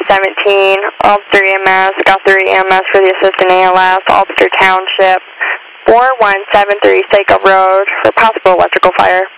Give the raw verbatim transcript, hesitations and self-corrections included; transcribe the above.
seventeen, Ulster E M S, Guthrie E M S for the assistant A L S, Ulster Township, four one seven three Saco Road for possible electrical fire.